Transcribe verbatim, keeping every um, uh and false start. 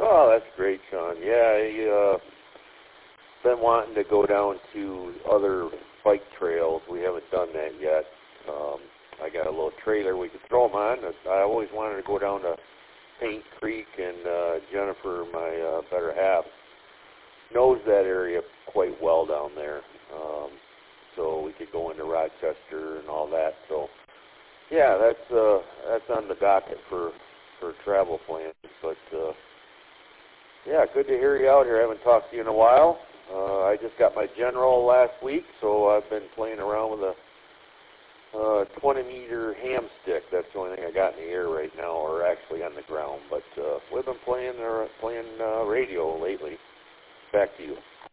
Oh, that's great, Sean. Yeah, I uh, been wanting to go down to other bike trails. We haven't done that yet. Um, I got a little trailer we could throw them on. I always wanted to go down to Paint Creek, and uh, Jennifer, my uh, better half, knows that area quite well down there. Um, so we could go into Rochester and all that. So yeah, that's uh, that's on the docket for for travel plans. But uh, yeah, good to hear you out here. I haven't talked to you in a while. Uh, I just got my general last week, so I've been playing around with a uh, twenty meter ham stick. That's the only thing I got in the air right now, or actually on the ground. But uh, we've been playing uh, playing uh, radio lately. Back to you.